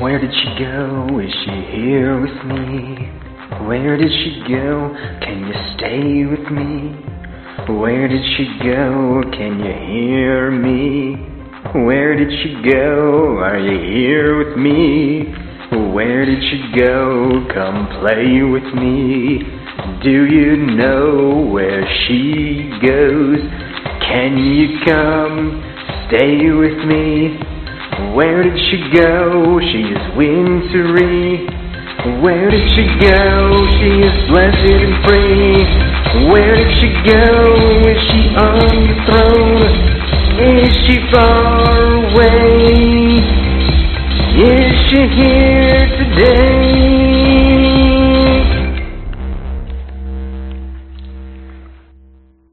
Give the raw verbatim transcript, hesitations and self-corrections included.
Where did she go? Is she here with me? Where did she go? Can you stay with me? Where did she go? Can you hear me? Where did she go? Are you here with me? Where did she go? Come play with me. Do you know where she goes? Can you come stay with me? Where did she go? She is wintry. Where did she go? She is blessed and free. Where did she go? Is she on your throne? Is she far away? Is she here today?